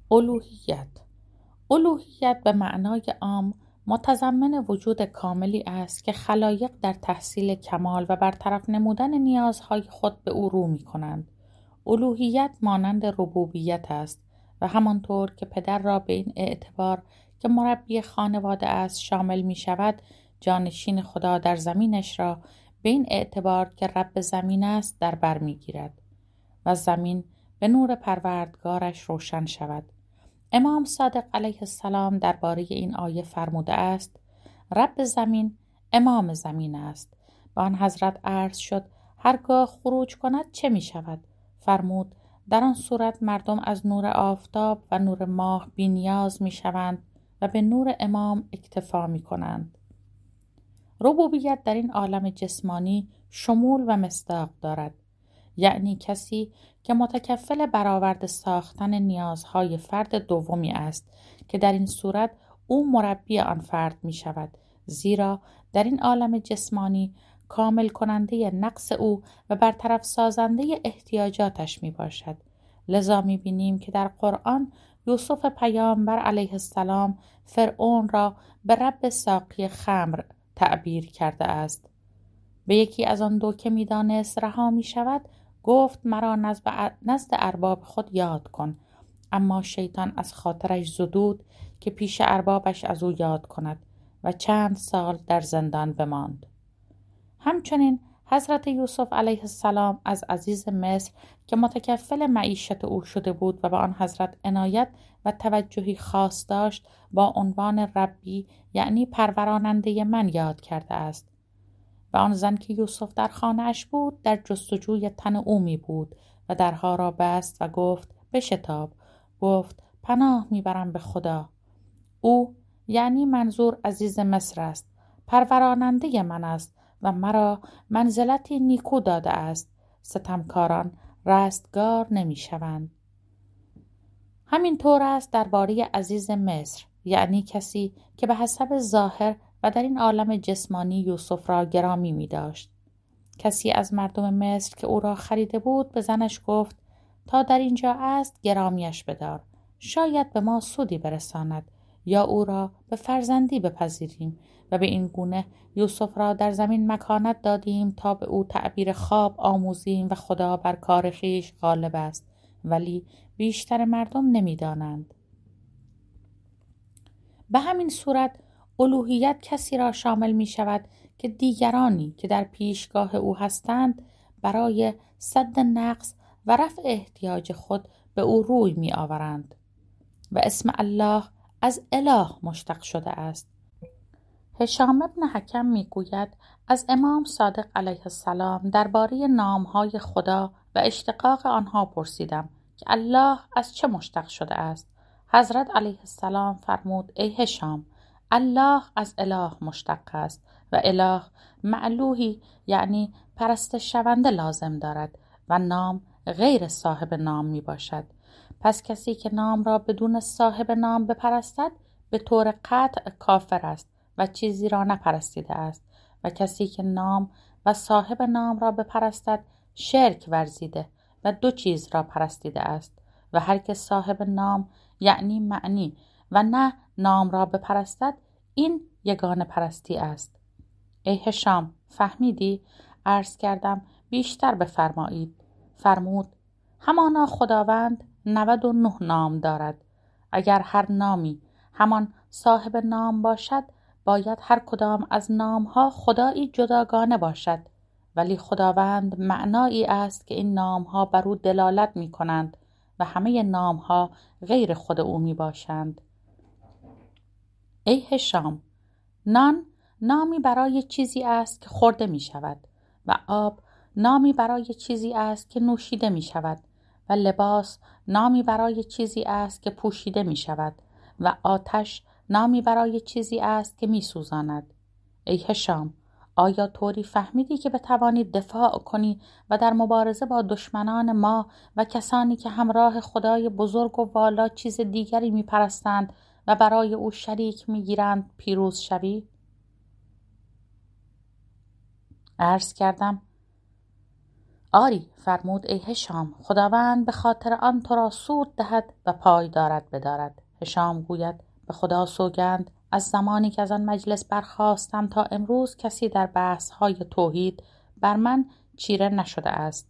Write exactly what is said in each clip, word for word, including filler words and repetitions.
الوهیت. الوهیت به معنای عام متضمن وجود کاملی است که خلایق در تحصیل کمال و برطرف نمودن نیازهای خود به او رو می کنند. الوهیت مانند ربوبیت است و همانطور که پدر را به این اعتبار که مربی خانواده است شامل می شود، جانشین خدا در زمینش را به این اعتبار که رب زمین است در بر می گیرد و زمین به نور پروردگارش روشن شود. امام صادق علیه السلام درباره این آیه فرموده است: رب زمین امام زمین است. و آن حضرت عرض شد هرگاه خروج کند چه می شود؟ فرمود در آن صورت مردم از نور آفتاب و نور ماه بی نیاز می شوند و به نور امام اکتفا می کنند. ربوبیت در این عالم جسمانی شمول و مصداق دارد، یعنی کسی که متکفل برآورده ساختن نیازهای فرد دومی است که در این صورت او مربی آن فرد می شود، زیرا در این عالم جسمانی کامل کننده نقص او و برطرف سازنده احتیاجاتش می باشد. لذا می بینیم که در قرآن یوسف پیامبر علیه السلام فرعون را به رب ساقی خمر تعبیر کرده است. به یکی از آن دو که می دانست رها می شود گفت مرا نزد ارباب خود یاد کن، اما شیطان از خاطرش زدود که پیش اربابش از او یاد کند و چند سال در زندان بماند. همچنین حضرت یوسف علیه السلام از عزیز مصر که متکفل معیشت او شده بود و به آن حضرت عنایت و توجهی خاص داشت با عنوان ربی، یعنی پروراننده من، یاد کرده است. و آن زن که یوسف در خانه‌اش بود در جستجوی تن او می بود و درها را بست و گفت بشتاب. گفت پناه میبرم به خدا. او یعنی منظور عزیز مصر است، پروراننده من است و مرا منزلتی نیکو داده است. ستمکاران رستگار نمی شوند. همین طور است درباره عزیز مصر، یعنی کسی که به حسب ظاهر و در این عالم جسمانی یوسف را گرامی می داشت. کسی از مردم مصر که او را خریده بود به زنش گفت تا در اینجا است گرامیش بدار، شاید به ما سودی برساند یا او را به فرزندی بپذیریم. و به این گونه یوسف را در زمین مکانت دادیم تا به او تعبیر خواب آموزیم و خدا بر کار خویش غالب است، ولی بیشتر مردم نمی دانند. به همین صورت الوهیت کسی را شامل می شود که دیگرانی که در پیشگاه او هستند برای سد نقص و رفع احتیاج خود به او روی می آورند و اسم الله از اله مشتق شده است. هشام ابن حکم می گوید از امام صادق علیه السلام درباره نامهای خدا و اشتقاق آنها پرسیدم که الله از چه مشتق شده است. حضرت علیه السلام فرمود ای هشام، الله از اله مشتق است و اله معلوهی یعنی پرستش شونده لازم دارد و نام غیر صاحب نام می باشد. پس کسی که نام را بدون صاحب نام بپرستد به طور قطع کافر است و چیزی را نپرستیده است، و کسی که نام و صاحب نام را بپرستد شرک ورزیده و دو چیز را پرستیده است. و هر که صاحب نام یعنی معنی و نه نام را بپرستد این یگانه پرستی است. ای هشام فهمیدی؟ عرض کردم بیشتر بفرمایید. فرمود همانا خداوند نود و نه نام دارد. اگر هر نامی همان صاحب نام باشد باید هر کدام از نامها خدایی جداگانه باشد، ولی خداوند معنایی است که این نامها بر او دلالت می کنند و همه نامها غیر خود او می باشند. ای هشام، نان نامی برای چیزی است که خورده می شود و آب نامی برای چیزی است که نوشیده می شود و لباس نامی برای چیزی است که پوشیده می شود و آتش نامی برای چیزی است که می سوزاند. ای هشام، آیا طوری فهمیدی که بتوانی دفاع کنی و در مبارزه با دشمنان ما و کسانی که همراه خدای بزرگ و والا چیز دیگری می پرستند و برای او شریک می گیرند پیروز شوی؟ عرض کردم آری فرمود ای هشام، خداوند به خاطر آن تو را سود دهد و پای دارد بدارد. هشام گوید به خدا سوگند از زمانی که از آن مجلس برخاستم تا امروز کسی در بحث‌های توحید بر من چیره نشده است.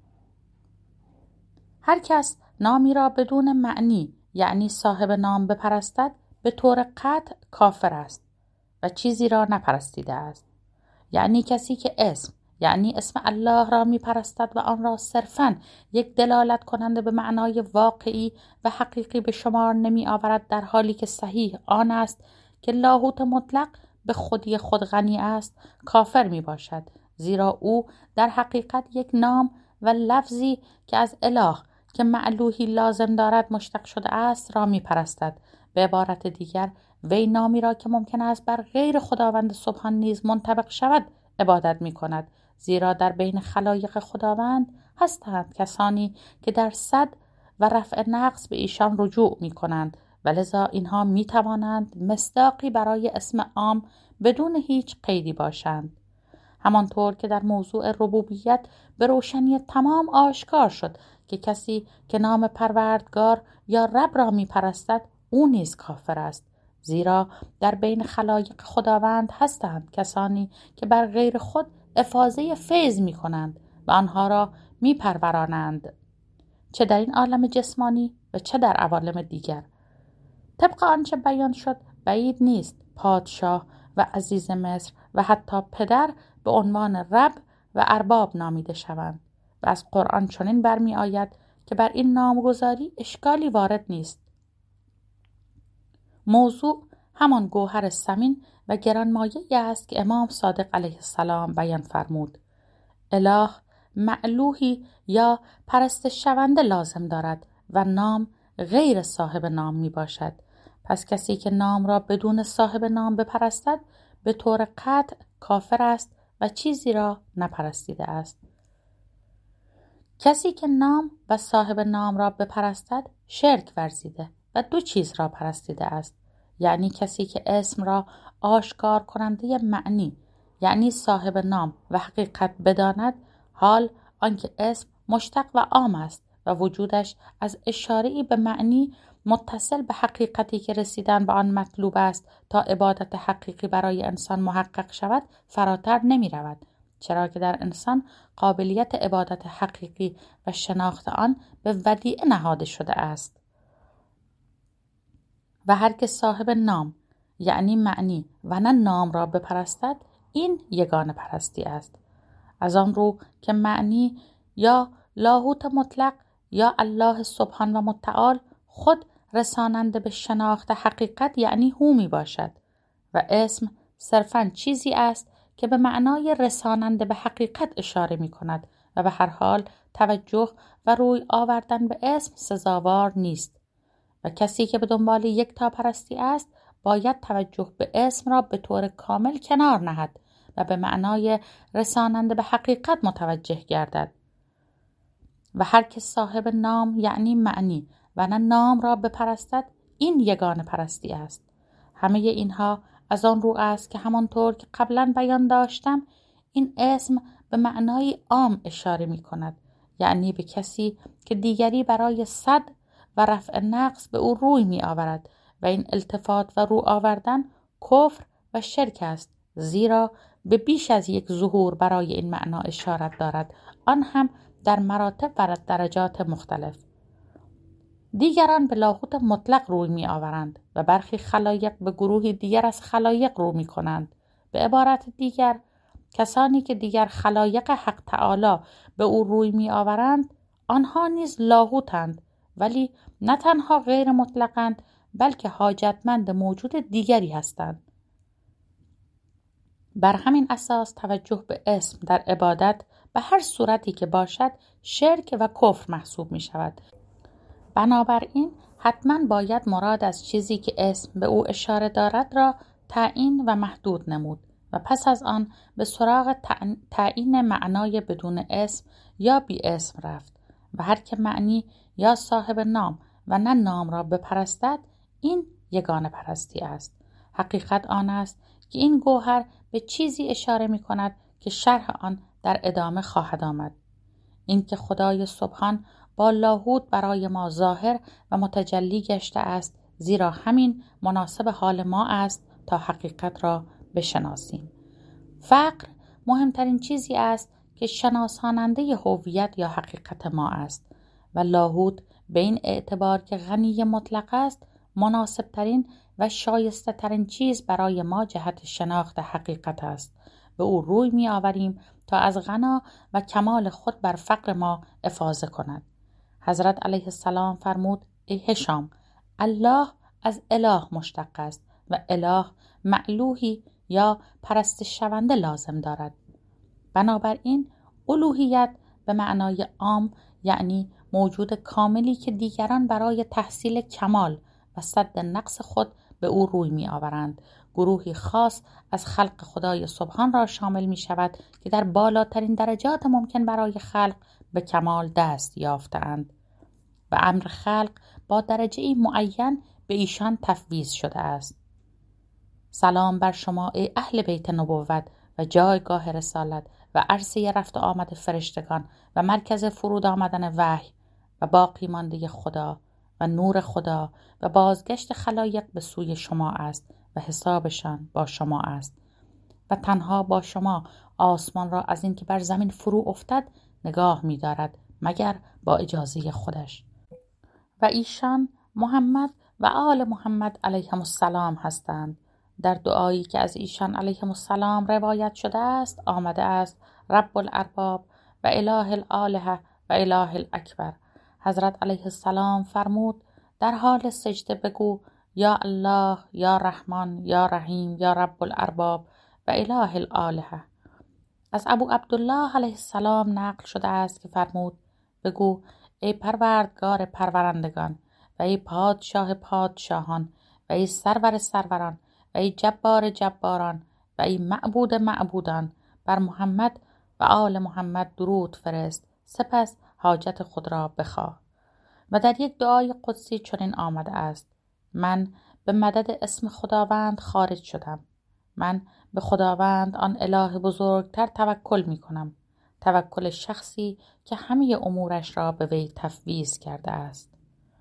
هر کس نامی را بدون معنی یعنی صاحب نام بپرستد به طور قطع کافر است و چیزی را نپرستیده است. یعنی کسی که اسم یعنی اسم الله را می پرستد و آن را صرفاً یک دلالت کننده به معنای واقعی و حقیقی به شمار نمی آورد، در حالی که صحیح آن است که لاهوت مطلق به خودی خود غنی است، کافر می باشد، زیرا او در حقیقت یک نام و لفظی که از اله که معلوهی لازم دارد مشتق شده است را می پرستد. به عبارت دیگر وی نامی را که ممکن است بر غیر خداوند سبحان نیز منطبق شود عبادت می کند، زیرا در بین خلایق خداوند هستند کسانی که در صد و رفع نقص به ایشان رجوع می کنند و لذا اینها می توانند مصداقی برای اسم عام بدون هیچ قیدی باشند. همانطور که در موضوع ربوبیت به روشنی تمام آشکار شد که کسی که نام پروردگار یا رب را می پرستد او نیز کافر است، زیرا در بین خلایق خداوند هستند کسانی که بر غیر خود افاضه فیض می کنند و آنها را می پرورانند، چه در این عالم جسمانی و چه در عوالم دیگر. طبق آنچه بیان شد بعید نیست پادشاه و عزیز مصر و حتی پدر به عنوان رب و ارباب نامیده شوند و از قرآن چنین برمی آید که بر این نامگذاری اشکالی وارد نیست. موضوع همان گوهر ثمین و گرانمایه‌ای است که امام صادق علیه السلام بیان فرمود. اله معلوهی یا پرستش شونده لازم دارد و نام غیر صاحب نام می باشد. پس کسی که نام را بدون صاحب نام بپرستد به طور قطع کافر است و چیزی را نپرستیده است. کسی که نام و صاحب نام را بپرستد شرک ورزیده و دو چیز را پرستیده است. یعنی کسی که اسم را آشکار کننده معنی یعنی صاحب نام و حقیقت بداند، حال آنکه اسم مشتق و عام است و وجودش از اشاره‌ای به معنی متصل به حقیقتی که رسیدن به آن مطلوب است تا عبادت حقیقی برای انسان محقق شود فراتر نمی رود، چرا که در انسان قابلیت عبادت حقیقی و شناخت آن به ودیعه نهاده شده است. و هر که صاحب نام یعنی معنی و نه نام را بپرستد این یگانه پرستی است. از آن رو که معنی یا لاهوت مطلق یا الله سبحان و متعال خود رساننده به شناخت حقیقت یعنی هو می باشد و اسم صرفاً چیزی است که به معنای رساننده به حقیقت اشاره می کند و به هر حال توجه و روی آوردن به اسم سزاوار نیست و کسی که به دنبال یک تا پرستی است باید توجه به اسم را به طور کامل کنار نهد و به معنای رساننده به حقیقت متوجه گردد. و هر که صاحب نام یعنی معنی و نه نام را بپرستد این یگانه پرستی است. همه اینها از آن رو است که همانطور که قبلا بیان داشتم این اسم به معنای عام اشاره می کند، یعنی به کسی که دیگری برای صد و رفع نقص به او روی می آورد و این التفات و رو آوردن کفر و شرک است، زیرا به بیش از یک ظهور برای این معنا اشارت دارد، آن هم در مراتب و درجات مختلف. دیگران به لاهوت مطلق روی می آورند و برخی خلایق به گروهی دیگر از خلایق رو می کنند. به عبارت دیگر کسانی که دیگر خلایق حق تعالی به او روی می آورند آنها نیز لاهوتند، ولی نه تنها غیر مطلقند بلکه حاجتمند موجود دیگری هستند. بر همین اساس توجه به اسم در عبادت به هر صورتی که باشد شرک و کفر محسوب می شود. بنابراین حتما باید مراد از چیزی که اسم به او اشاره دارد را تعیین و محدود نمود و پس از آن به سراغ تعیین معنای بدون اسم یا بی اسم رفت و هر که معنی یا صاحب نام و نه نام را بپرستد این یگانه پرستی است. حقیقت آن است که این گوهر به چیزی اشاره می کند که شرح آن در ادامه خواهد آمد. اینکه خدای سبحان با لاهوت برای ما ظاهر و متجلی گشته است، زیرا همین مناسب حال ما است تا حقیقت را بشناسیم. فقر مهمترین چیزی است که شناساننده هویت یا حقیقت ما است و لاهوت به این اعتبار که غنی مطلق است مناسب ترین و شایسته ترین چیز برای ما جهت شناخت حقیقت است. به او روی می آوریم تا از غنا و کمال خود بر فقر ما افاضه کند. حضرت علیه السلام فرمود: ای هشام، الله از اله مشتق است و اله معلوهی یا پرستش شونده لازم دارد. بنابراین الوهیت به معنای عام یعنی موجود کاملی که دیگران برای تحصیل کمال و سد نقص خود به او روی می آورند. گروهی خاص از خلق خدای سبحان را شامل می شود که در بالاترین درجات ممکن برای خلق به کمال دست یافتند و امر خلق با درجه معین به ایشان تفویض شده است. سلام بر شما ای اهل بیت نبوت و جایگاه رسالت و عرصه رفت و آمد فرشتگان و مرکز فرود آمدن وحی و باقی مانده خدا و نور خدا و بازگشت خلایق به سوی شما است و حسابشان با شما است و تنها با شما آسمان را از اینکه بر زمین فرو افتد نگاه می دارد مگر با اجازه خودش. و ایشان محمد و آل محمد علیهم السلام هستند. در دعایی که از ایشان علیهم السلام روایت شده است آمده است: رب الارباب و اله الالهه و اله الاکبر. حضرت علیه السلام فرمود: در حال سجده بگو یا الله یا رحمان یا رحیم یا رب الارباب و اله الالهه. از ابو عبدالله علیه السلام نقل شده است که فرمود: بگو ای پروردگار پرورندگان و ای پادشاه پادشاهان و ای سرور سروران و ای جبار جباران و ای معبود معبودان، بر محمد و آل محمد درود فرست، سپس حاجت خود را بخواه. و در یک دعای قدسی چنین آمده است: من به مدد اسم خداوند خارج شدم. من به خداوند آن اله بزرگتر توکل می کنم، توکل شخصی که همه امورش را به وی تفویض کرده است.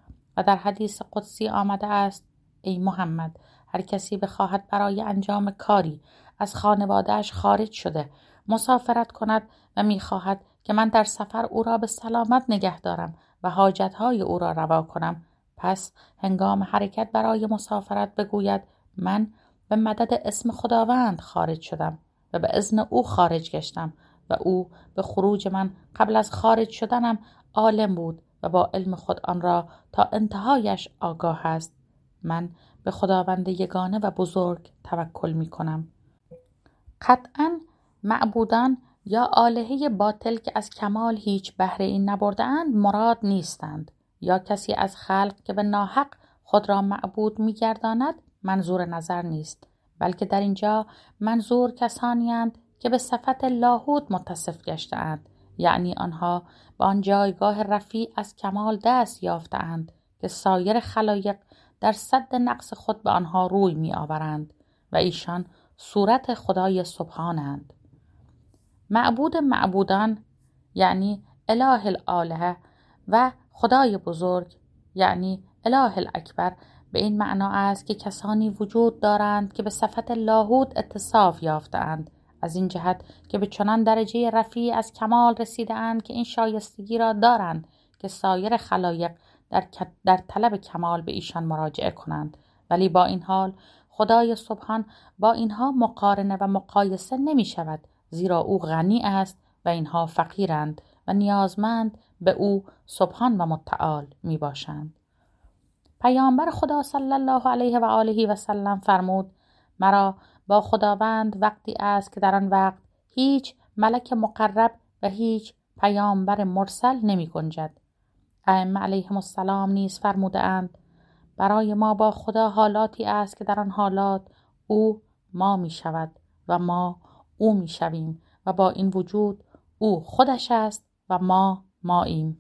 و در حدیث قدسی آمده است: ای محمد، هر کسی بخواهد برای انجام کاری از خانواده‌اش خارج شده مسافرت کند و می‌خواهد که من در سفر او را به سلامت نگه دارم و حاجتهای او را روا کنم، پس هنگام حرکت برای مسافرت بگوید: من به مدد اسم خداوند خارج شدم و به اذن او خارج گشتم و او به خروج من قبل از خارج شدنم عالم بود و با علم خود آن را تا انتهایش آگاه است. من به خداوند یگانه و بزرگ توکل می کنم. قطعاً معبودان یا آلهه باطل که از کمال هیچ بهره ای نبرده‌اند مراد نیستند، یا کسی از خلق که به ناحق خود را معبود می گرداند منظور نظر نیست، بلکه در اینجا منظور کسانی اند که به صفت لاهوت متصف گشته‌اند، یعنی آنها به آن جایگاه رفیع از کمال دست یافته‌اند که سایر خلایق در سد نقص خود به آنها روی می آورند و ایشان صورت خدای سبحانند. معبود معبودان یعنی اله الالهه و خدای بزرگ یعنی اله الاکبر به این معنا است که کسانی وجود دارند که به صفت لاهوت اتصاف یافته‌اند، از این جهت که به چنان درجه رفیع از کمال رسیده‌اند که این شایستگی را دارند که سایر خلایق در, در طلب کمال به ایشان مراجعه کنند، ولی با این حال خدای سبحان با اینها مقارنه و مقایسه نمی شود، زیرا او غنی است و اینها فقیرند و نیازمند به او سبحان و متعال می باشند. پیامبر خدا صلی الله علیه و آله و سلم فرمود: مرا با خداوند وقتی است که در آن وقت هیچ ملک مقرب و هیچ پیامبر مرسل نمی گنجد. ائمه علیهم السلام نیز فرموده اند: برای ما با خدا حالاتی است که در آن حالات او ما می شود و ما او می شویم و با این وجود او خودش است و ما ماییم.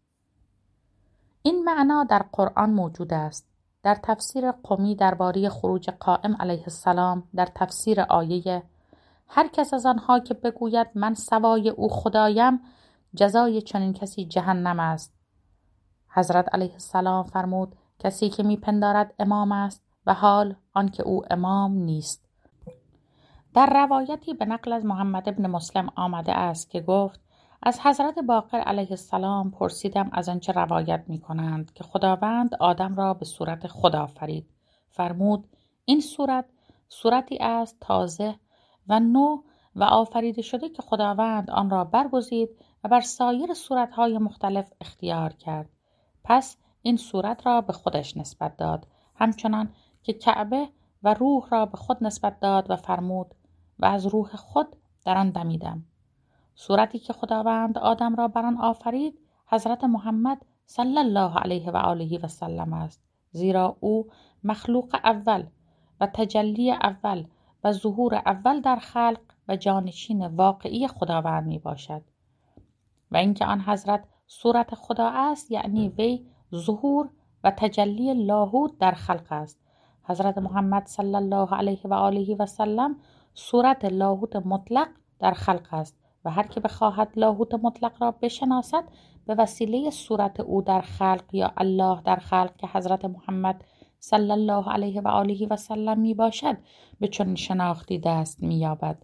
این معنا در قرآن موجود است. در تفسیر قمی درباره خروج قائم علیه السلام در تفسیر آیه: هر کس از آنها که بگوید من سوای او خدایم جزای چنین کسی جهنم است. حضرت علیه السلام فرمود کسی که میپندارد امام است و حال آنکه او امام نیست. در روایتی به نقل از محمد ابن مسلم آمده است که گفت از حضرت باقر علیه السلام پرسیدم از آنچه روایت می کنند که خداوند آدم را به صورت خدا آفرید. فرمود این صورت صورتی است تازه و نو و آفریده شده که خداوند آن را برگزید و بر سایر صورتهای مختلف اختیار کرد. پس این صورت را به خودش نسبت داد، همچنان که کعبه و روح را به خود نسبت داد و فرمود و از روح خود در آن دمیدم. صورتی که خداوند آدم را بر آن آفرید حضرت محمد صلی الله علیه و آله و سلم است، زیرا او مخلوق اول و تجلی اول و ظهور اول در خلق و جانشین واقعی خداوند می باشد. و اینکه آن حضرت صورت خدا است یعنی وی ظهور و تجلی لاهوت در خلق است. حضرت محمد صلی الله علیه و آله و سلم صورت لاهوت مطلق در خلق است و هر که بخواهد لاهوت مطلق را بشناسد به وسیله صورت او در خلق یا الله در خلق که حضرت محمد صلی الله علیه و آله و سلم می باشد به چنین شناختی دست می یابد.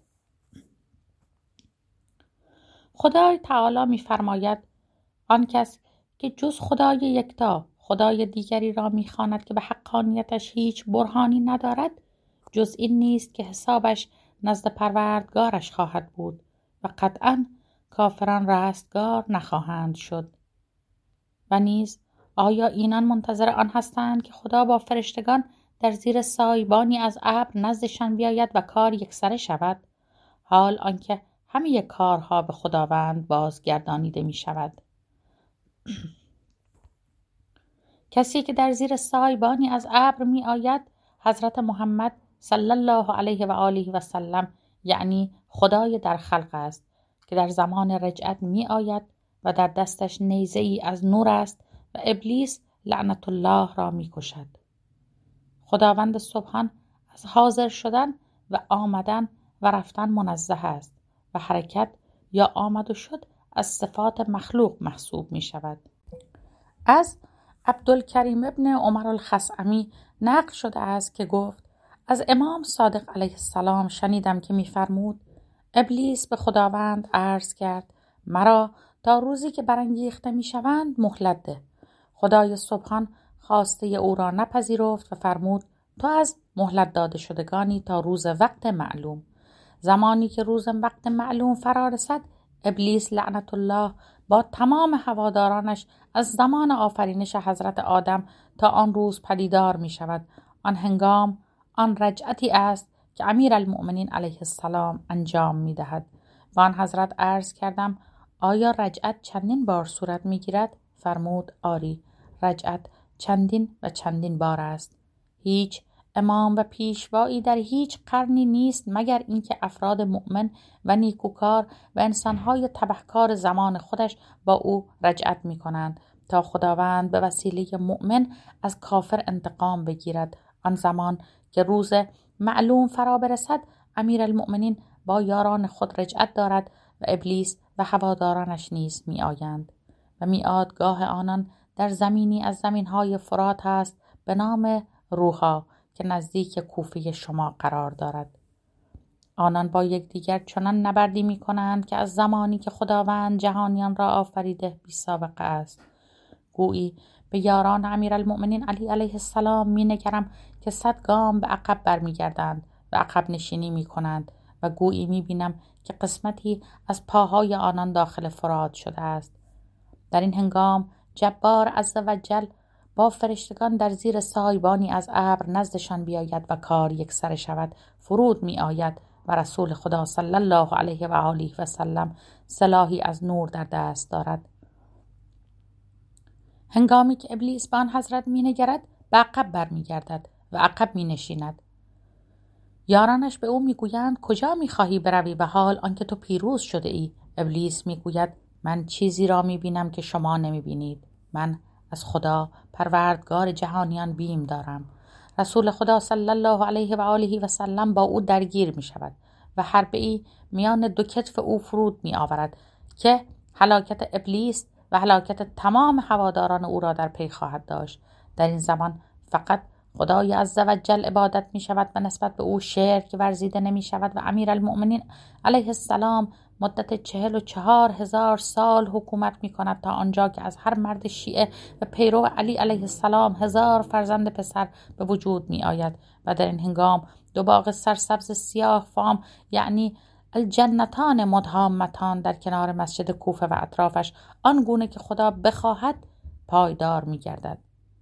خدای تعالی می فرماید آن کس که جز خدای یکتا خدای دیگری را می خواند که به حقانیتش هیچ برهانی ندارد جز این نیست که حسابش نزد پروردگارش خواهد بود و قطعاً کافران رستگار نخواهند شد. و نیز آیا اینان منتظر آن هستند که خدا با فرشتگان در زیر سایبانی از ابر نزدشان بیاید و کار یکسره شود، حال آنکه همه کارها به خداوند بازگردانیده می شود. کسی که در زیر سایبانی از ابر می آید حضرت محمد صلی الله علیه و آله و سلم یعنی خدای در خلق است که در زمان رجعت می آید و در دستش نیزه ای از نور است و ابلیس لعنت الله را می کشد. خداوند سبحان از حاضر شدن و آمدن و رفتن منزه است و حرکت یا آمد و شد از صفات مخلوق محسوب می شود. از عبدالکریم ابن عمر الخثعمی نقل شده است که گفت از امام صادق علیه السلام شنیدم که می فرمود ابلیس به خداوند عرض کرد مرا تا روزی که برانگیخته می شوند مهلت ده. خدای سبحان خواسته او را نپذیرفت و فرمود تو از مهلت داده شدگانی تا روز وقت معلوم. زمانی که روز وقت معلوم فرا رسد ابلیس لعنت الله با تمام هوادارانش از زمان آفرینش حضرت آدم تا آن روز پدیدار می شود. آن هنگام آن رجعتی است که امیر المؤمنین علیه السلام انجام می دهد. و آن حضرت عرض کردم آیا رجعت چندین بار صورت می گیرد؟ فرمود آری، رجعت چندین و چندین بار است. هیچ امام و پیشوایی در هیچ قرنی نیست مگر اینکه افراد مؤمن و نیکوکار و انسانهای تبهکار زمان خودش با او رجعت می کنند تا خداوند به وسیله مؤمن از کافر انتقام بگیرد. آن زمان که روز معلوم فرا برسد امیر المؤمنین با یاران خود رجعت دارد و ابلیس و هوادارانش نیز می آیند و میعادگاه آنان در زمینی از زمینهای فرات است به نام روحا که نزدیک کوفه شما قرار دارد. آنان با یکدیگر چنان نبردی می کنند که از زمانی که خداوند جهانیان را آفریده بی سابقه است. گویی به یاران امیرالمؤمنین علی علیه السلام می نگرم که صد گام به عقب برمیگردند و عقب نشینی می کنند و گویی می بینم که قسمتی از پاهای آنان داخل فرات شده است. در این هنگام جبار عز و جل با فرشتگان در زیر سایبانی از ابر نزدشان بیاید و کار یکسره شود. فرود می آید و رسول خدا صلی الله علیه و آله و سلم سلاحی از نور در دست دارد. هنگامی که ابلیس به آن حضرت می نگرد به عقب بر می گردد و عقب می نشیند. یارانش به او می گویند کجا می خواهی بروی و حال آنکه تو پیروز شده ای؟ ابلیس می گوید من چیزی را می بینم که شما نمی بینید. من از خدا پروردگار جهانیان بیم دارم. رسول خدا صلی الله علیه و آله و سلم با او درگیر می شود و حربه‌ای میان دو کتف او فرود می آورد که هلاکت ابلیس و هلاکت تمام هواداران او را در پی خواهد داشت. در این زمان فقط خدای عزوجل عبادت می شود و نسبت به او شرک ورزیده نمی شود و امیرالمؤمنین علیه السلام مدت چهل و چهار هزار سال حکومت می کند، تا آنجا که از هر مرد شیعه و پیرو علی علیه السلام هزار فرزند پسر به وجود می آید. و در این هنگام دو باغ سرسبز سیاه فام، یعنی الجنتان مدهامتان، در کنار مسجد کوفه و اطرافش آنگونه که خدا بخواهد پایدار می گردد.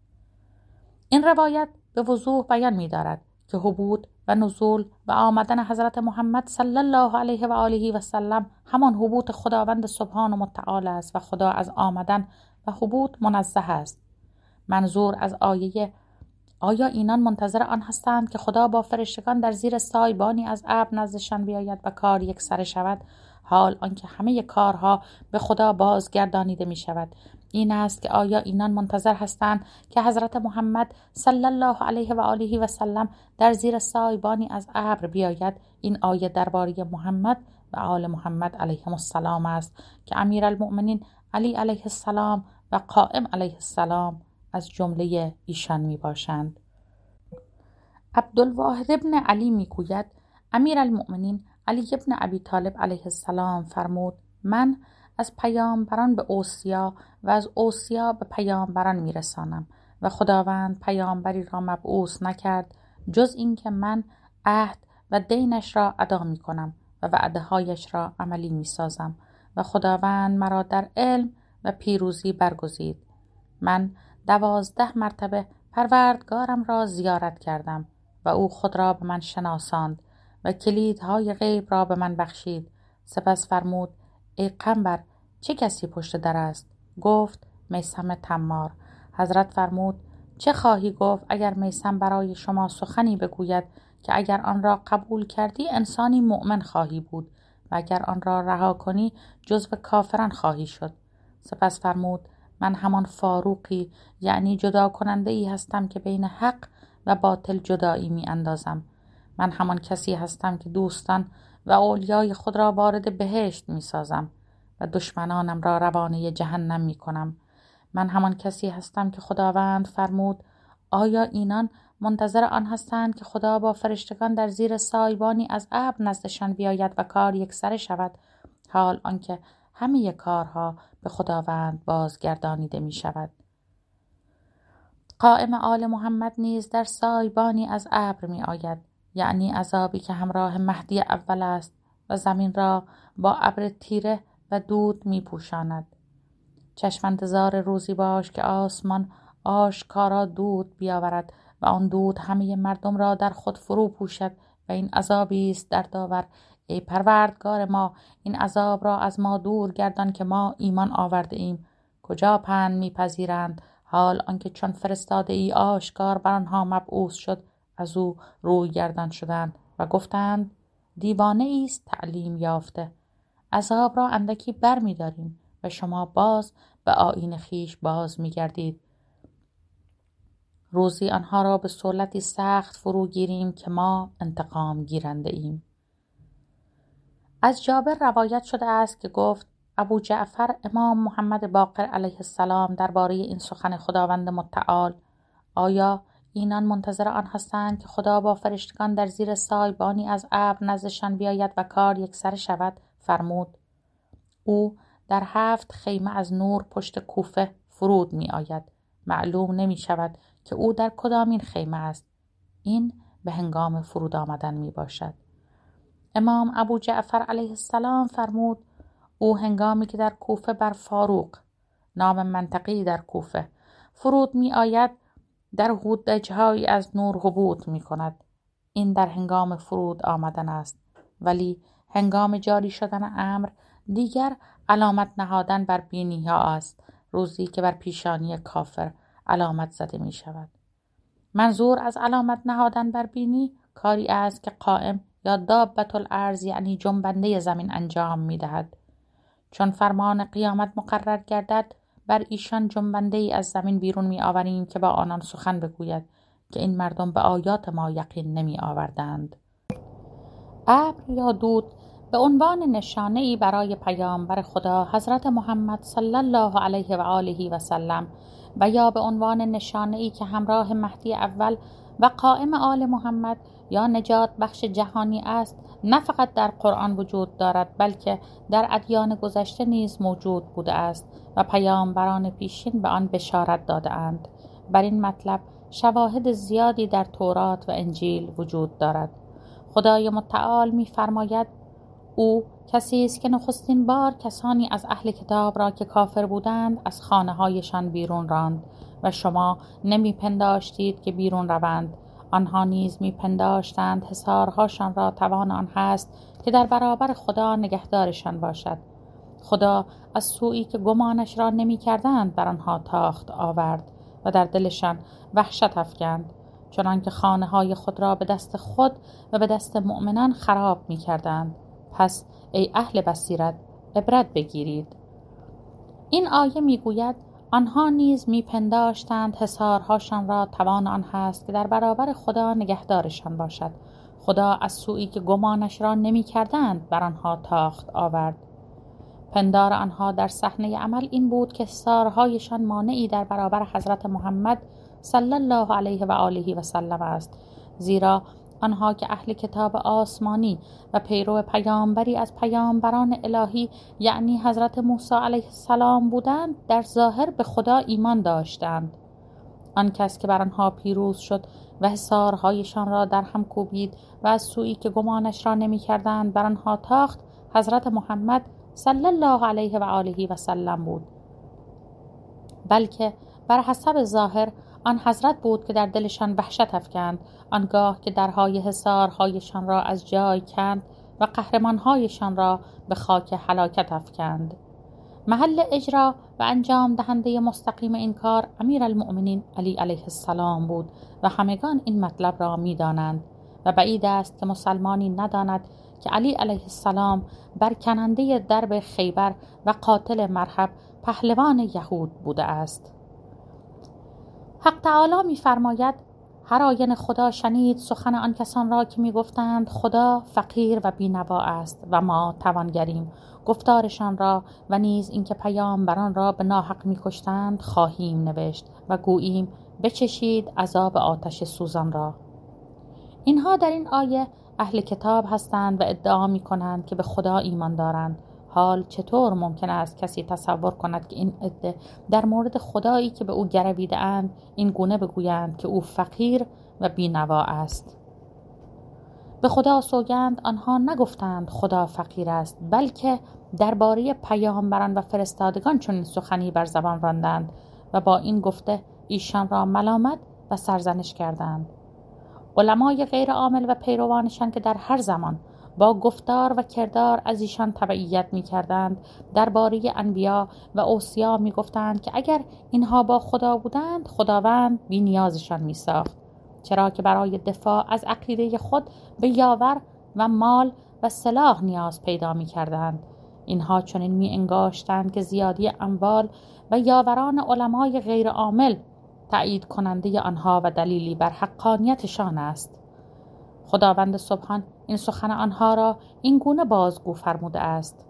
این روایت به وضوح بیان می دارد که هبوط و نزول و آمدن حضرت محمد صلی الله علیه و آله و سلم همان هبوط خداوند سبحان و متعال است و خدا از آمدن و هبوط منزه است. منظور از آیه آیا اینان منتظر آن هستند که خدا با فرشتگان در زیر سایبانی از ابر نزدشان بیاید و کار یک سره شود، حال آنکه همه کارها به خدا بازگردانیده می شود؟ این است که آیا اینان منتظر هستند که حضرت محمد صلی الله علیه و آله و سلم در زیر سایبانی از ابر بیاید؟ این آیه درباره محمد و آل محمد علیهم السلام است که امیرالمؤمنین علی علیه السلام و قائم علیه السلام از جمله ایشان می باشند. عبدالواحد ابن علی می گوید امیرالمؤمنین علی ابن ابی طالب علیه السلام فرمود: من از پیامبران به اوصیا و از اوصیا به پیامبران می رسانم و خداوند پیامبری را مبعوث نکرد جز اینکه من عهد و دینش را ادا می کنم و وعده هایش را عملی می سازم و خداوند مرا در علم و پیروزی برگزید. من دوازده مرتبه پروردگارم را زیارت کردم و او خود را به من شناساند و کلیدهای غیب را به من بخشید. سپس فرمود: ای قنبر، چه کسی پشت در است؟ گفت: میثم تمار. حضرت فرمود: چه خواهی گفت اگر میثم برای شما سخنی بگوید که اگر آن را قبول کردی انسانی مؤمن خواهی بود و اگر آن را رها کنی جزو کافران خواهی شد؟ سپس فرمود: من همان فاروقی، یعنی جدا کننده ای هستم که بین حق و باطل جدایی می اندازم. من همان کسی هستم که دوستان و اولیای خود را وارد بهشت می سازم و دشمنانم را روانه جهنم می کنم. من همان کسی هستم که خداوند فرمود: آیا اینان منتظر آن هستند که خدا با فرشتگان در زیر سایبانی از ابر نزدشان بیاید و کار یک سره شود، حال آنکه همه کارها به خداوند بازگردانیده می شود. قائم آل محمد نیز در سایبانی از ابر می آید، یعنی عذابی که همراه مهدی اول است و زمین را با ابر تیره و دود می پوشاند. چشم انتظار روزی باش که آسمان آشکارا دود بیاورد و آن دود همه مردم را در خود فرو پوشد و این عذابی است دردآور. ای پروردگار ما، این عذاب را از ما دور گردان که ما ایمان آورده ایم. کجا پند میپذیرند، حال آنکه چون فرستاده ای آشکار بر آنها مبعوث شد از او روی گردان شدند و گفتند: دیوانه است تعلیم یافته. عذاب را اندکی بر می داریم و شما باز به آیین خیش باز می گردید. روزی آنها را به صورتی سخت فرو گیریم که ما انتقام گیرنده ایم. از جابر روایت شده است که گفت: ابو جعفر امام محمد باقر علیه السلام درباره این سخن خداوند متعال: آیا اینان منتظر آن هستند که خدا با فرشتگان در زیر سایبانی از ابر نزدشان بیاید و کار یک سره شود؟ فرمود: او در هفت خیمه از نور پشت کوفه فرود می آید. معلوم نمی شود که او در کدامین خیمه است. این به هنگام فرود آمدن می باشد. امام ابو جعفر علیه السلام فرمود: او هنگامی که در کوفه بر فاروق، نام منطقی در کوفه، فرود می آید، در هودج‌هایی از نور هبوط می کند. این در هنگام فرود آمدن است، ولی هنگام جاری شدن امر دیگر علامت نهادن بر بینی ها است، روزی که بر پیشانی کافر علامت زده می شود. منظور از علامت نهادن بر بینی کاری است که قائم یا دابت الارض، یعنی جنبنده زمین، انجام می دهد. چون فرمان قیامت مقرر گردد بر ایشان جنبنده ای از زمین بیرون می آوریم که با آنان سخن بگوید که این مردم به آیات ما یقین نمی آوردند. ابر یا دود به عنوان نشانه‌ای برای پیامبر خدا حضرت محمد صلی الله علیه و آله و سلم و یا به عنوان نشانه‌ای که همراه مهدی اول و قائم آل محمد یا نجات بخش جهانی است، نه فقط در قرآن وجود دارد بلکه در ادیان گذشته نیز موجود بوده است و پیامبران پیشین به آن بشارت داده‌اند. بر این مطلب شواهد زیادی در تورات و انجیل وجود دارد. خدای متعال می‌فرماید: او کسی است که نخستین بار کسانی از اهل کتاب را که کافر بودند از خانه‌هایشان بیرون راند و شما نمی‌پنداشتید که بیرون روند. آنها نیز می‌پنداشتند حصارهاشان را توان آن هست که در برابر خدا نگهدارشان باشد. خدا از سویی که گمانش را نمی‌کردند بر آنها تاخت آورد و در دلشان وحشت افکند، چنانکه خانه‌های خود را به دست خود و به دست مؤمنان خراب می‌کردند. پس ای اهل بصیرت عبرت بگیرید. این آیه میگوید آنها نیز میپنداشتند حصارهاشان را توان آن هست که در برابر خدا نگهدارشان باشد. خدا از سویی که گمانش را نمی کردند بر آنها تاخت آورد. پندار آنها در صحنه عمل این بود که حصارهایشان مانعی در برابر حضرت محمد صلی الله علیه و آله و سلم است، زیرا آنها که اهل کتاب آسمانی و پیرو پیامبری از پیامبران الهی یعنی حضرت موسی علیه السلام بودند، در ظاهر به خدا ایمان داشتند. آن کس که بر آنها پیروز شد و حصارهایشان را در هم کوبید و از سویی که گمانش را نمی کردند بر آنها تاخت، حضرت محمد صلی الله علیه و آله و سلم بود. بلکه بر حسب ظاهر آن حضرت بود که در دلشان وحشت افکند، آنگاه که درهای حصارهایشان را از جای کند و قهرمانهایشان را به خاک هلاکت افکند. محل اجرا و انجام دهنده مستقیم این کار امیرالمؤمنین علی علیه السلام بود و همگان این مطلب را می دانند و بعید است که مسلمانی نداند که علی علیه السلام برکننده درب خیبر و قاتل مرحب پهلوان یهود بوده است. حق تعالی می فرماید: هر آینه خدا شنید سخن آن کسان را که می گفتند خدا فقیر و بینوا است و ما توانگریم، گفتارشان را و نیز اینکه پیامبران را به ناحق می کشتند خواهیم نوشت و گوییم بچشید عذاب آتش سوزان را. اینها در این آیه اهل کتاب هستند و ادعا می کنند که به خدا ایمان دارند. حال چطور ممکن است کسی تصور کند که این عده در مورد خدایی که به او گرویده اند این گونه بگویند که او فقیر و بینوا است؟ به خدا سوگند آنها نگفتند خدا فقیر است، بلکه درباره پیامبران و فرستادگان چنین سخنی بر زبان راندند و با این گفته ایشان را ملامت و سرزنش کردند. علمای غیر عامل و پیروانشان که در هر زمان با گفتار و کردار از ایشان تبعیت می کردند درباره انبیا و اوصیا می گفتند که اگر اینها با خدا بودند خداوند بی نیازشان می ساخت، چرا که برای دفاع از عقیده خود به یاور و مال و سلاح نیاز پیدا می کردند. اینها چنین می انگاشتند که زیادی اموال و یاوران علمای غیر عامل تأیید کننده آنها و دلیلی بر حقانیتشان است. خداوند سبحان این سخن آنها را این گونه بازگو فرموده است: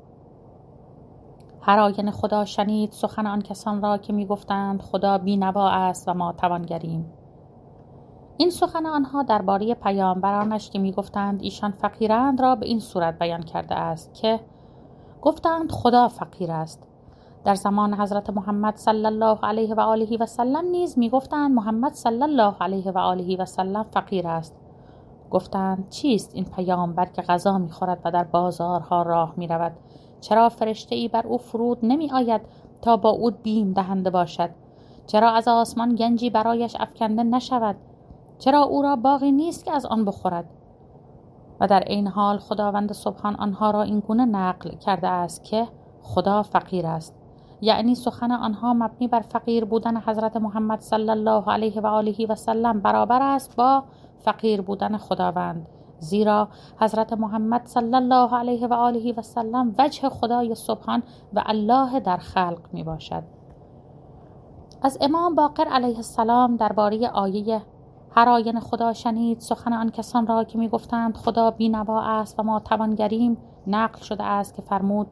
هر آینه خدا شنید سخن آن کسان را که می گفتند خدا بینوا است و ما توانگریم. این سخن آنها درباره پیامبرانش که می گفتند ایشان فقیرند را به این صورت بیان کرده است که گفتند خدا فقیر است. در زمان حضرت محمد صلی الله علیه و آله و سلم نیز می گفتند محمد صلی الله علیه و آله و سلم فقیر است. گفتند چیست این پیامبر که غذا می خورد و در بازارها راه می رود؟ چرا فرشته ای بر او فرود نمی آید تا با او بیم دهنده باشد؟ چرا از آسمان گنجی برایش افکنده نشود؟ چرا او را باغی نیست که از آن بخورد؟ و در این حال خداوند سبحان آنها را این گونه نقل کرده است که خدا فقیر است، یعنی سخن آنها مبنی بر فقیر بودن حضرت محمد صلی الله علیه و آله و سلم برابر است با فقیر بودن خداوند، زیرا حضرت محمد صلی الله علیه و آله و سلم وجه خدای سبحان و الله در خلق می باشد. از امام باقر علیه السلام درباره آیه هر آینه خدا شنید سخن آن کسان را که میگفتند خدا بی‌نوا است و ما توانگریم. نقل شده است که فرمود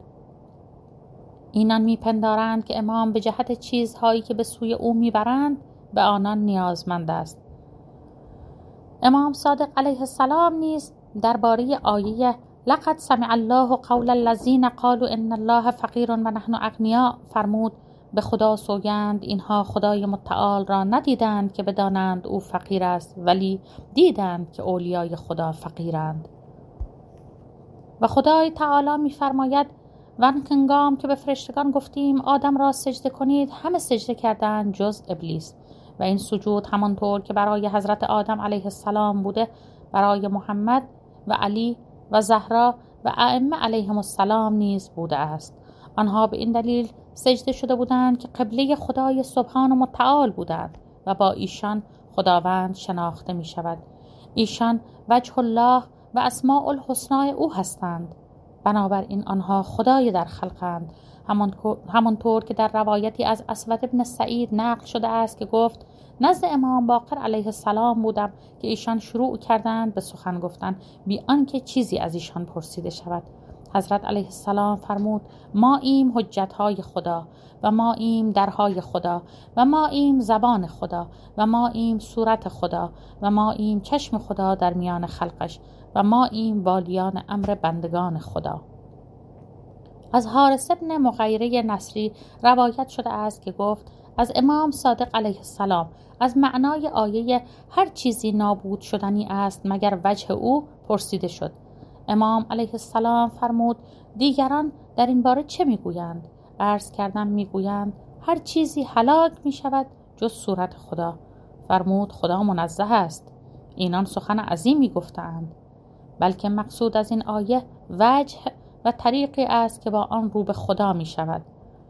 اینان میپندارند که امام به جهت چیزهایی که به سوی او میبرند به آنان نیازمند است. امام صادق علیه السلام نیز درباره آیه لقد سمع الله قول الذین قالوا ان الله فقیر و نحن اغنیاء فرمود به خدا سوگند اینها خدای متعال را ندیدند که بدانند او فقیر است، ولی دیدند که اولیای خدا فقیرند. و خدای تعالی می‌فرماید و هنگام که به فرشتگان گفتیم آدم را سجده کنید همه سجده کردند جز ابلیس. و این سجود همانطور که برای حضرت آدم علیه السلام بوده برای محمد و علی و زهرا و ائمه علیهم السلام نیز بوده است. آنها به این دلیل سجده شده بودند که قبله خدای سبحان و متعال بودند و با ایشان خداوند شناخته می شود. ایشان وجه الله و اسماء الحسنای او هستند. بنابراین آنها خدای در خلقند. همانطور که در روایتی از اسود ابن سعید نقل شده است که گفت نزد امام باقر علیه السلام بودم که ایشان شروع کردند به سخن گفتن بی آنکه چیزی از ایشان پرسیده شود. حضرت علیه السلام فرمود ما ایم حجتهای خدا و ما ایم درهای خدا و ما ایم زبان خدا و ما ایم صورت خدا و ما ایم چشم خدا در میان خلقش و ما ایم والیان امر بندگان خدا. از حارث ابن مغیره نصری روایت شده است که گفت از امام صادق علیه السلام از معنای آیه هر چیزی نابود شدنی است مگر وجه او پرسیده شد. امام علیه السلام فرمود دیگران در این باره چه میگویند؟ عرض کردم میگویند هر چیزی هلاک می شود جز صورت خدا. فرمود خدا منزه است. اینان سخن عظیمی گفتند، بلکه مقصود از این آیه وجه و طریقی است که با آن رو به خدا می شود.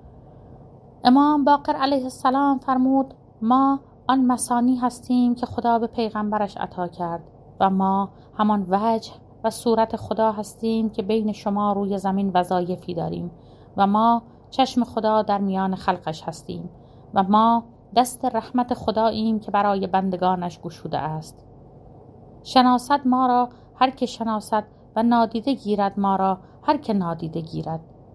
امام باقر علیه السلام فرمود ما آن مسانی هستیم که خدا به پیغمبرش عطا کرد و ما همان وجه و صورت خدا هستیم که بین شما روی زمین وظایفی داریم و ما چشم خدا در میان خلقش هستیم و ما دست رحمت خداییم که برای بندگانش گشوده است. شناسد ما را هر که شناسد و نادیده گیرد ما را هر که نادیده گیرد.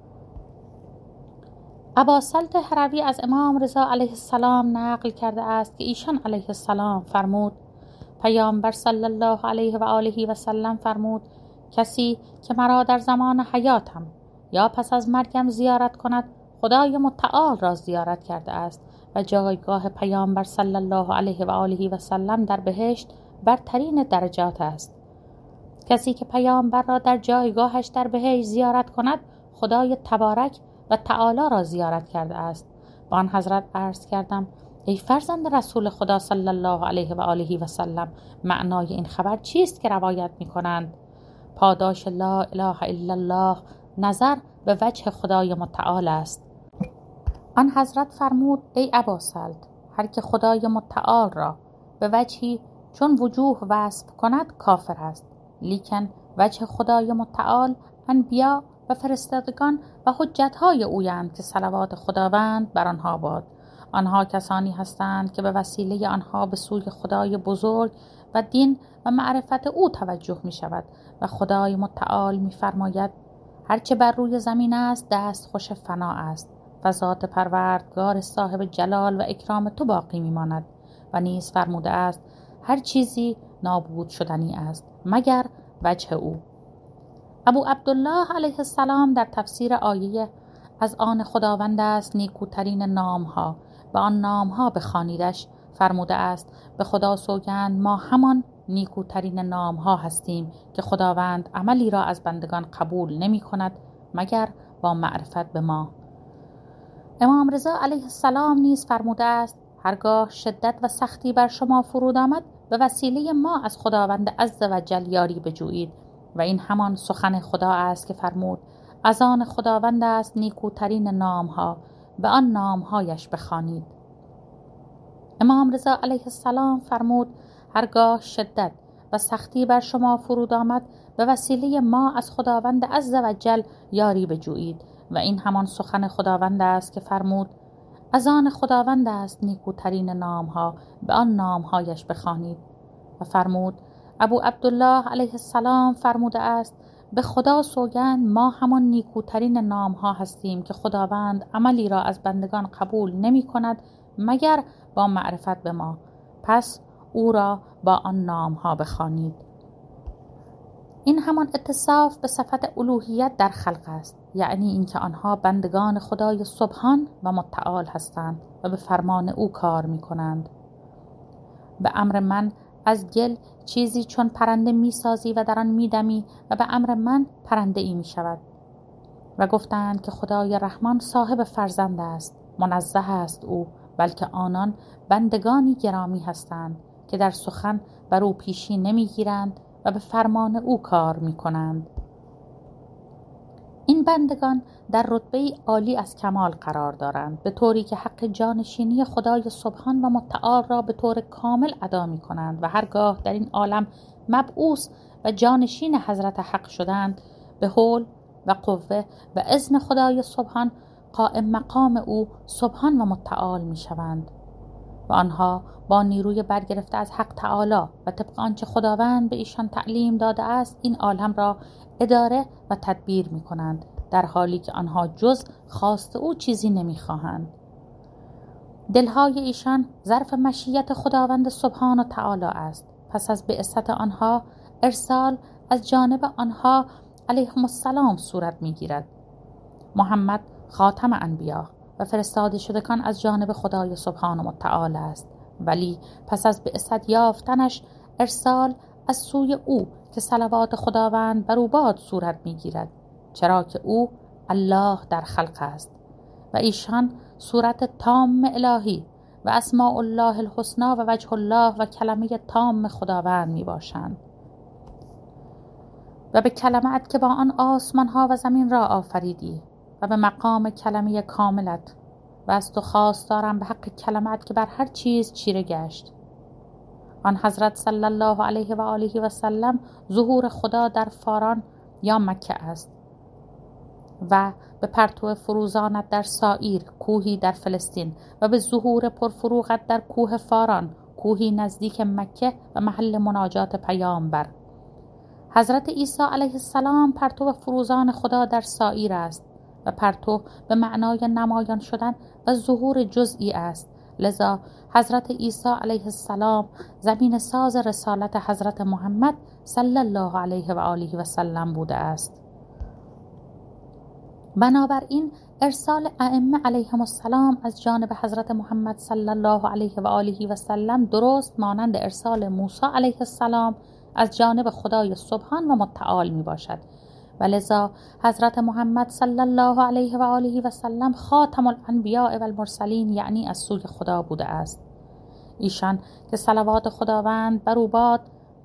ابا سلط هروی از امام رضا علیه السلام نقل کرده است که ایشان علیه السلام فرمود پیامبر صلی الله علیه و آله و سلم فرمود کسی که مرا در زمان حیاتم یا پس از مرگم زیارت کند خدای متعال را زیارت کرده است و جایگاه پیامبر صلی الله علیه و آله و سلم در بهشت برترین درجات است. کسی که پیامبر را در جایگاهش در بهشت زیارت کند خدای تبارک و تعالی را زیارت کرده است. با آن حضرت عرض کردم ای فرزند رسول خدا صلی الله علیه و آله و سلم معنای این خبر چیست که روایت می کنند؟ پاداش لا اله الا الله نظر به وجه خدای متعال است. آن حضرت فرمود ای ابا سلط هر که خدای متعال را به وجهی چون وجوه وصف کند کافر است، لیکن وجه خدای متعال انبیا و فرستادگان و حجتهای اویند که صلوات خداوند بر آنها باد. آنها کسانی هستند که به وسیله آنها به سوی خدای بزرگ و دین و معرفت او توجه می شود و خدای متعال می فرماید هرچه بر روی زمین است دست خوش فنا است و ذات پروردگار صاحب جلال و اکرام تو باقی می ماند. و نیز فرموده است هر چیزی نابود شدنی است مگر وجه او. ابو عبدالله علیه السلام در تفسیر آیه از آن خداوند است نیکوترین نامها به آن نامها بخوانیدش فرموده است به خدا سوگند ما همان نیکوترین نامها هستیم که خداوند عملی را از بندگان قبول نمی کند مگر با معرفت به ما. امام رضا علیه السلام نیز فرموده است هرگاه شدت و سختی بر شما فرود آمد به وسیله ما از خداوند عز و جل یاری بجویید و این همان سخن خدا است که فرمود از آن خداوند است نیکوترین نامها به آن نامهایش بخوانید. امام رضا علیه السلام فرمود هرگاه شدت و سختی بر شما فرود آمد به وسیله ما از خداوند عز و جل یاری بجویید و این همان سخن خداوند است که فرمود از آن خداوند است نیکوترین نامها به آن نامهایش بخوانید. و فرمود ابو عبدالله علیه السلام فرموده است به خدا سوگند ما همان نیکوترین نام ها هستیم که خداوند عملی را از بندگان قبول نمی کند مگر با معرفت به ما، پس او را با آن نام ها بخوانید. این همان اتصاف به صفت الوهیت در خلق است، یعنی اینکه آنها بندگان خدای سبحان و متعال هستند و به فرمان او کار می کنند. به امر من از گل چیزی چون پرنده می سازی و در آن می دمی و به امر من پرنده ای می شود. و گفتند که خدای رحمان صاحب فرزند است، منزه است او، بلکه آنان بندگانی گرامی هستند که در سخن بر او پیشی نمی گیرند و به فرمان او کار می کنند. این بندگان در رتبه عالی از کمال قرار دارند، به طوری که حق جانشینی خدای سبحان و متعال را به طور کامل ادا می کنند و هرگاه در این عالم مبعوث و جانشین حضرت حق شدند، به حول و قوه و اذن خدای سبحان قائم مقام او سبحان و متعال می شوند و آنها با نیروی برگرفته از حق تعالی و طبق آنچه خداوند به ایشان تعلیم داده است این عالم را اداره و تدبیر می کنند، در حالی که آنها جز خواست او چیزی نمی خواهند. دلهای ایشان ظرف مشیت خداوند سبحان و تعالی است. پس از بعثت آنها ارسال از جانب آنها علیهم السلام صورت می گیرد. محمد خاتم انبیا و فرستاده شدگان از جانب خدای سبحان و متعال است، ولی پس از بعثت یافتنش ارسال از سوی او که صلوات خداوند بر او باد صورت می گیرد، چرا که او الله در خلق است و ایشان صورت تام الهی و اسماء الله الحسنی و وجه الله و کلمه تام خداوند می باشند. و به کلمت که با آن آسمان ها و زمین را آفریدی و به مقام کلمه کاملت و از تو خواست دارم به حق کلمت که بر هر چیز چیره گشت. آن حضرت صلی الله علیه و آله و سلم ظهور خدا در فاران یا مکه است و به پرتو فروزانت در سائیر کوهی در فلسطین و به ظهور پرفروغت در کوه فاران کوهی نزدیک مکه و محل مناجات پیامبر. حضرت عیسی علیه السلام پرتو فروزان خدا در سائیر است و پرتو به معنای نمایان شدن و ظهور جزئی است، لذا حضرت عیسی علیه السلام زمین ساز رسالت حضرت محمد صلی الله علیه و آله و سلم بوده است. بنابراین ارسال ائمه علیهم السلام از جانب حضرت محمد صلی الله علیه و آله و سلم درست مانند ارسال موسی علیه السلام از جانب خدای سبحان و متعال می باشد و لذا حضرت محمد صلی الله علیه و آله و سلم خاتم الانبیاء و المرسلین، یعنی از سوی خدا بوده است. ایشان که صلوات خداوند بر او باد،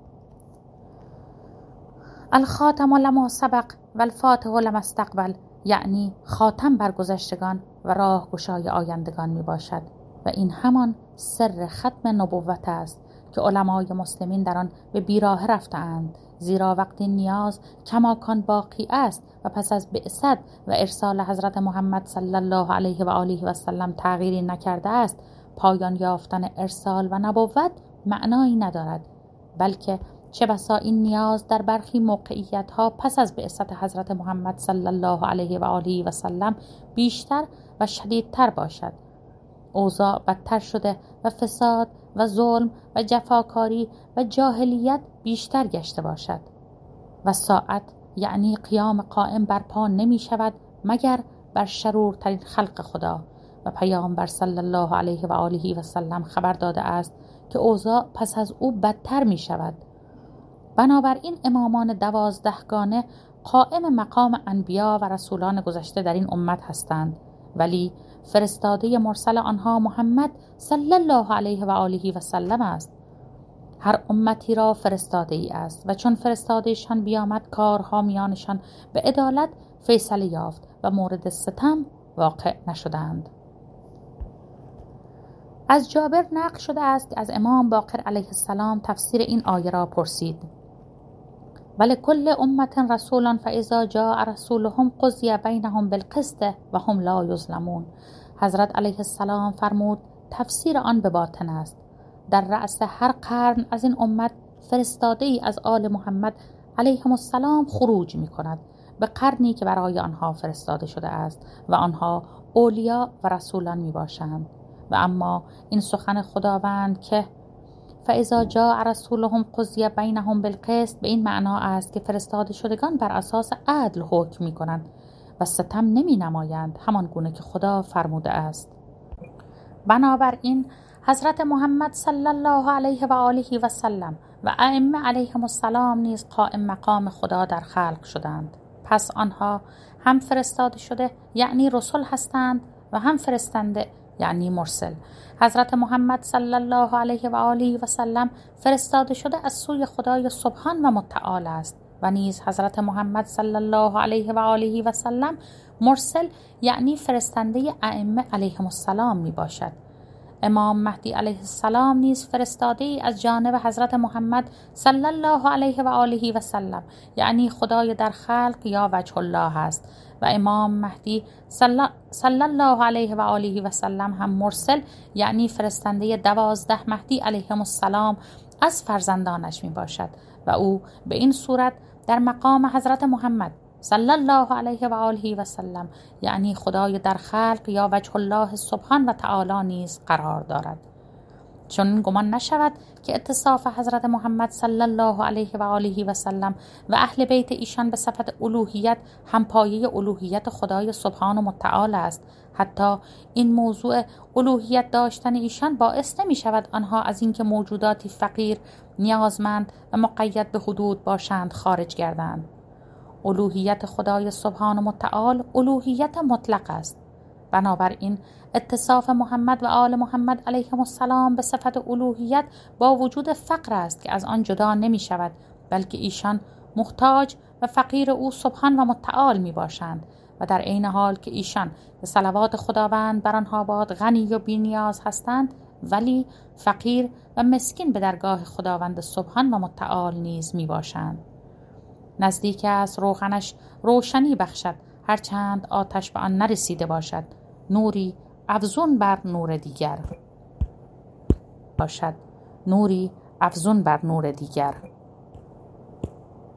الخاتم لما سبق و الفاتح لما استقبل، یعنی خاتم بر گذشتگان و راه گشای آیندگان می باشد و این همان سر ختم نبوت است که علمای مسلمین در آن به بیراه رفتند، زیرا وقتی نیاز کماکان باقی است و پس از بعثت و ارسال حضرت محمد صلی الله علیه و آله و سلم تغییری نکرده است، پایان یافتن ارسال و نبوت معنایی ندارد، بلکه چه بسا این نیاز در برخی موقعیت ها پس از بعثت حضرت محمد صلی الله علیه و آله و سلم بیشتر و شدیدتر باشد. اوضاع بدتر شده و فساد و ظلم و جفاکاری و جاهلیت بیشتر گشته باشد و ساعت یعنی قیام قائم برپا نمی شود مگر بر شرورترین خلق خدا و پیامبر صلی الله علیه و آله و سلم خبر داده است که اوضاع پس از او بدتر می شود. بنابراین امامان دوازدهگانه قائم مقام انبیا و رسولان گذشته در این امت هستند، ولی فرستاده مرسل آنها محمد صلی الله علیه و آله و سلم است. هر امتی را فرستاده ای است و چون فرستادهشان بیامد کارها میانشان به عدالت فیصله یافت و مورد ستم واقع نشدند. از جابر نقل شده است از امام باقر علیه السلام تفسیر این آیه را پرسید: ولی کل امت رسولا فاذا جاء رسولهم قضی بینهم بالقسط و هم لا یظلمون. حضرت علیه السلام فرمود تفسیر آن به باطن است. در رأس هر قرن از این امت فرستاده ای از آل محمد علیهم السلام خروج می کند به قرنی که برای آنها فرستاده شده است و آنها اولیا و رسولان می باشند. و اما این سخن خداوند که فاذا جاء رسولهم قضی بینهم بالقسط به این معنا است که فرستاده شدگان بر اساس عدل حکم می کنند و ستم نمی نمایند، همان گونه که خدا فرموده است. بنابراین حضرت محمد صلی الله علیه و آله و سلم و ائمه علیهم السلام نیز قائم مقام خدا در خلق شدند. پس آنها هم فرستاده شده یعنی رسول هستند و هم فرستنده یعنی مرسل. حضرت محمد صلی الله علیه و آله و سلم فرستاده شده از سوی خدای سبحان و متعال است و نیز حضرت محمد صلی الله علیه و آله و سلم مرسل یعنی فرستنده ائمه علیهم السلام می باشد. امام مهدی علیه السلام نیز فرستاده ای از جانب حضرت محمد صلی الله علیه و آله و سلم یعنی خدای در خلق یا وجه الله است و امام مهدی صلی الله علیه و آله و سلم هم مرسل یعنی فرستنده دوازده مهدی علیهم السلام از فرزندانش می باشد و او به این صورت در مقام حضرت محمد صلی الله علیه و آله و سلم یعنی خدای در خلق یا وجه الله سبحان و تعالی نیز قرار دارد. چون گمان نشود که اتصاف حضرت محمد صلی الله علیه و آله و سلم و اهل بیت ایشان به صفت الوهیت هم پایه الوهیت خدای سبحان و متعال است. حتی این موضوع الوهیت داشتن ایشان باعث نمی شود آنها از اینکه موجوداتی فقیر، نیازمند و مقید به حدود باشند خارج گردند. الوهیت خدای سبحان و متعال الوهیت مطلق است. بنابراین اتصاف محمد و آل محمد علیهم السلام به صفت الوهیت با وجود فقر است که از آن جدا نمی شود، بلکه ایشان محتاج و فقیر او سبحان و متعال می باشند و در عین حال که ایشان به صلوات خداوند بر آنها باد غنی و بی نیاز هستند، ولی فقیر و مسکین به درگاه خداوند سبحان و متعال نیز می باشند. نزدیک است روغنش روشنی بخشد هرچند آتش به آن نرسیده باشد، نوری افزون بر نور دیگر باشد نوری افزون بر نور دیگر